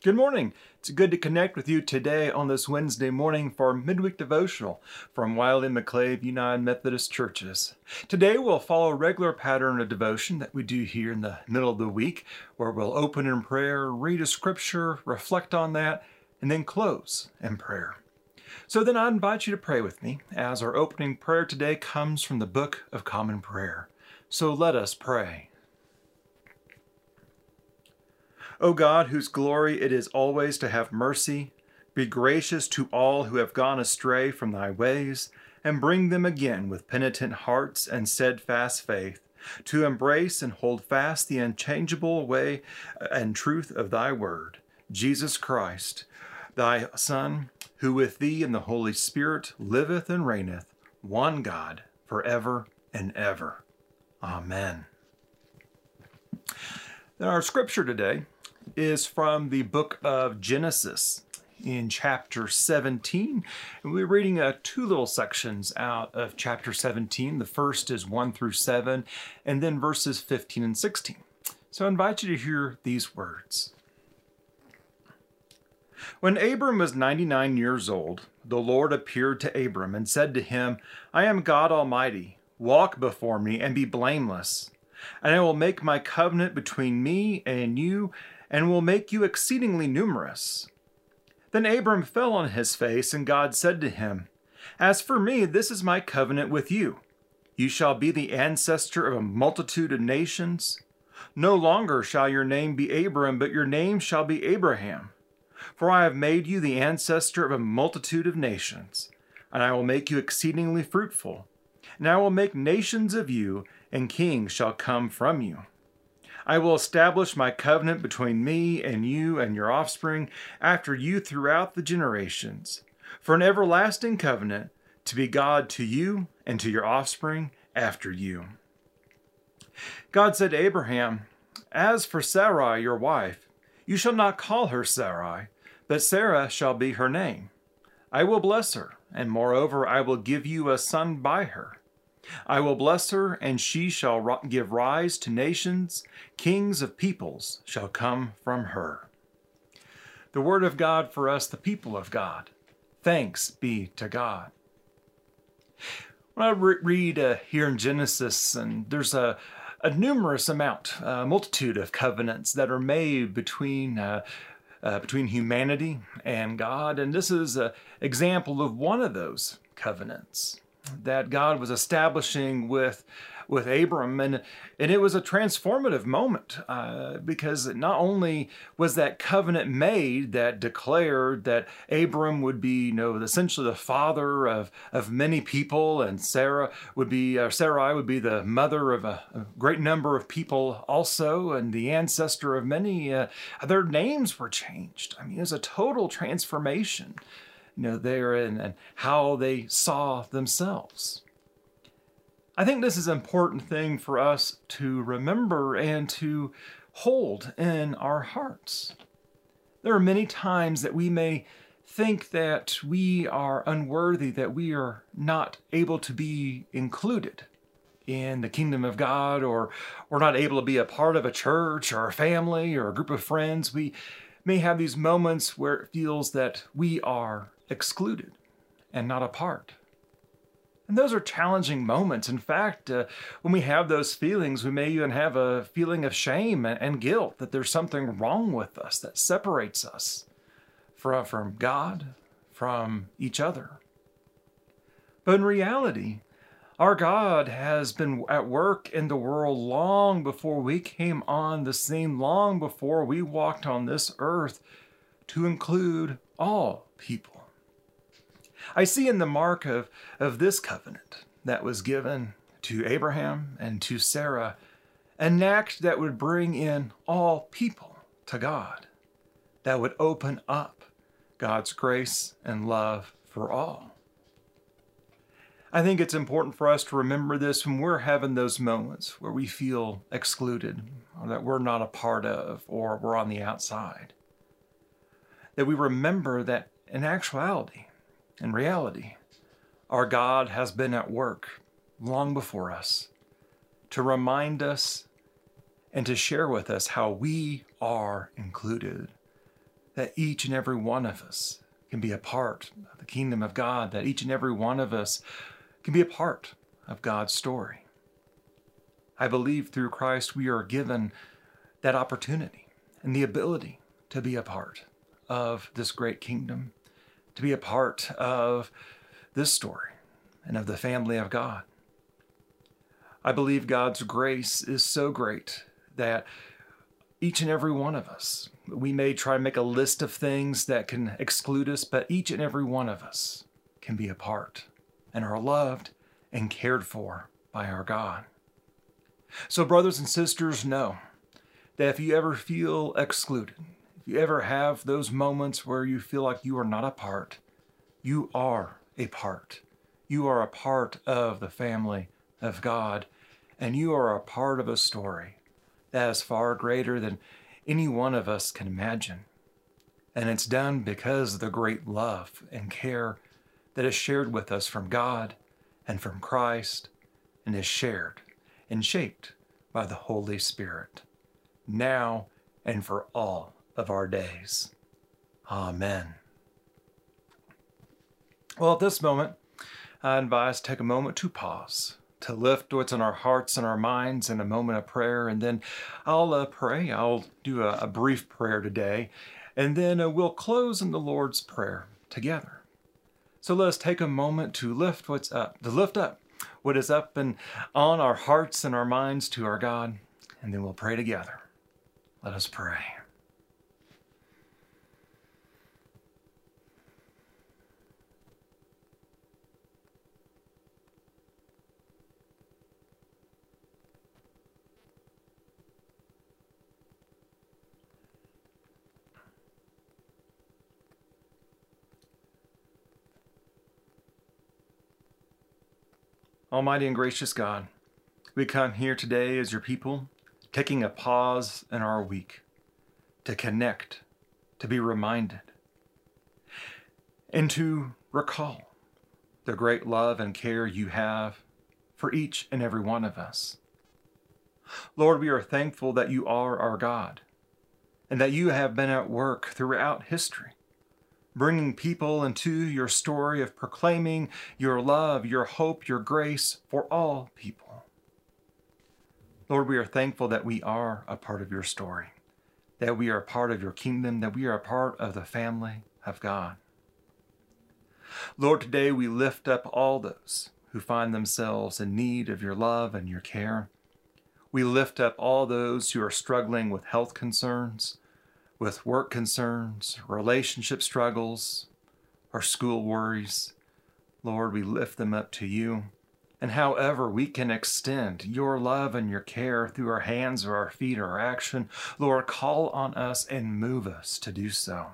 Good morning. It's good to connect with you today on this Wednesday morning for midweek devotional from Wiley McClave United Methodist Churches. Today we'll follow a regular pattern of devotion that we do here in the middle of the week, where we'll open in prayer, read a scripture, reflect on that, and then close in prayer. So then I invite you to pray with me as our opening prayer today comes from the Book of Common Prayer. So let us pray. O God, whose glory it is always to have mercy, be gracious to all who have gone astray from thy ways, and bring them again with penitent hearts and steadfast faith, to embrace and hold fast the unchangeable way and truth of thy word, Jesus Christ, thy Son, who with thee and the Holy Spirit liveth and reigneth, one God, forever and ever. Amen. Now our scripture today is from the book of Genesis in chapter 17. And we're reading two little sections out of chapter 17. The first is 1 through 7, and then verses 15 and 16. So I invite you to hear these words. When Abram was 99 years old, the Lord appeared to Abram and said to him, I am God Almighty. Walk before me and be blameless. And I will make my covenant between me and you, and will make you exceedingly numerous. Then Abram fell on his face, and God said to him, As for me, this is my covenant with you. You shall be the ancestor of a multitude of nations. No longer shall your name be Abram, but your name shall be Abraham. For I have made you the ancestor of a multitude of nations, and I will make you exceedingly fruitful. And I will make nations of you, and kings shall come from you. I will establish my covenant between me and you and your offspring after you throughout the generations, for an everlasting covenant to be God to you and to your offspring after you. God said to Abraham, As for Sarai, your wife, you shall not call her Sarai, but Sarah shall be her name. I will bless her, and moreover I will give you a son by her. I will bless her, and she shall give rise to nations. Kings of peoples shall come from her. The word of God for us, the people of God. Thanks be to God. When I read here in Genesis, and there's a numerous amount, a multitude of covenants that are made between humanity and God, and this is an example of one of those covenants that God was establishing with Abram, and it was a transformative moment because not only was that covenant made that declared that Abram would be, essentially the father of many people, and Sarai would be the mother of a great number of people also, and the ancestor of many. Their names were changed. It was a total transformation. There and how they saw themselves. I think this is an important thing for us to remember and to hold in our hearts. There are many times that we may think that we are unworthy, that we are not able to be included in the kingdom of God, or we're not able to be a part of a church or a family or a group of friends. We may have these moments where it feels that we are excluded and not a part. And those are challenging moments. In fact, when we have those feelings, we may even have a feeling of shame and guilt that there's something wrong with us that separates us from God, from each other. But in reality, our God has been at work in the world long before we came on the scene, long before we walked on this earth, to include all people. I see in the mark of this covenant that was given to Abraham and to Sarah an act that would bring in all people to God, that would open up God's grace and love for all. I think it's important for us to remember this when we're having those moments where we feel excluded, or that we're not a part of, or we're on the outside. That we remember that in actuality, in reality, our God has been at work long before us to remind us and to share with us how we are included, that each and every one of us can be a part of the kingdom of God, that each and every one of us can be a part of God's story. I believe through Christ we are given that opportunity and the ability to be a part of this great kingdom, to be a part of this story and of the family of God. I believe God's grace is so great that each and every one of us, we may try to make a list of things that can exclude us, but each and every one of us can be a part and are loved and cared for by our God. So brothers and sisters, know that if you ever feel excluded, if you ever have those moments where you feel like you are not a part, you are a part. You are a part of the family of God, and you are a part of a story that is far greater than any one of us can imagine. And it's done because of the great love and care that is shared with us from God and from Christ, and is shared and shaped by the Holy Spirit, now and for all of our days. Amen. Well, at this moment, I advise take a moment to pause, to lift what's in our hearts and our minds in a moment of prayer, and then I'll pray. I'll do a brief prayer today, and then we'll close in the Lord's Prayer together. So let us take a moment to lift what's up, to lift up what is up and on our hearts and our minds to our God, and then we'll pray together. Let us pray. Almighty and gracious God, we come here today as your people, taking a pause in our week to connect, to be reminded, and to recall the great love and care you have for each and every one of us. Lord, we are thankful that you are our God, and that you have been at work throughout history, bringing people into your story of proclaiming your love, your hope, your grace for all people. Lord, we are thankful that we are a part of your story, that we are a part of your kingdom, that we are a part of the family of God. Lord, today we lift up all those who find themselves in need of your love and your care. We lift up all those who are struggling with health concerns, with work concerns, relationship struggles, or school worries. Lord, we lift them up to you. And however we can extend your love and your care through our hands or our feet or our action, Lord, call on us and move us to do so.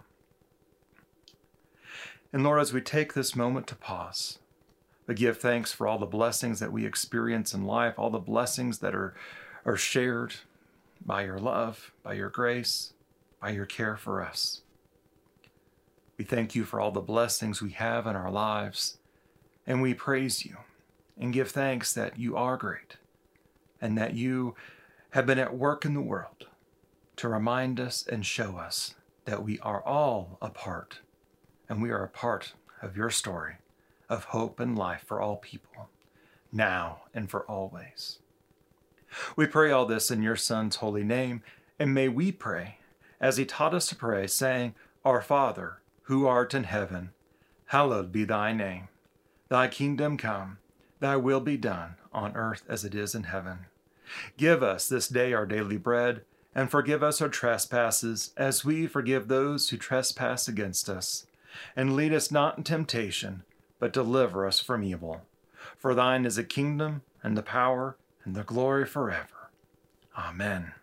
And Lord, as we take this moment to pause, we give thanks for all the blessings that we experience in life, all the blessings that are shared by your love, by your grace, by your care for us. We thank you for all the blessings we have in our lives, and we praise you and give thanks that you are great and that you have been at work in the world to remind us and show us that we are all a part, and we are a part of your story of hope and life for all people, now and for always. We pray all this in your Son's holy name, and may we pray as he taught us to pray, saying, Our Father, who art in heaven, hallowed be thy name. Thy kingdom come, thy will be done on earth as it is in heaven. Give us this day our daily bread, and forgive us our trespasses, as we forgive those who trespass against us. And lead us not in temptation, but deliver us from evil. For thine is the kingdom, and the power, and the glory forever. Amen.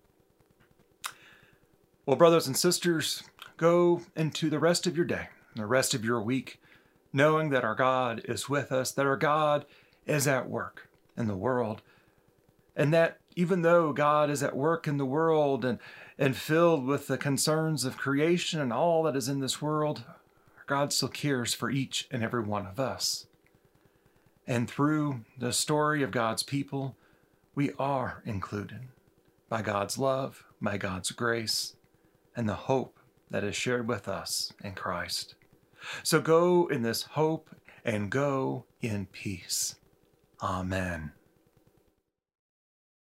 Well, brothers and sisters, go into the rest of your day, the rest of your week, knowing that our God is with us, that our God is at work in the world, and that even though God is at work in the world and filled with the concerns of creation and all that is in this world, God still cares for each and every one of us. And through the story of God's people, we are included by God's love, by God's grace, and the hope that is shared with us in Christ. So go in this hope and go in peace. Amen.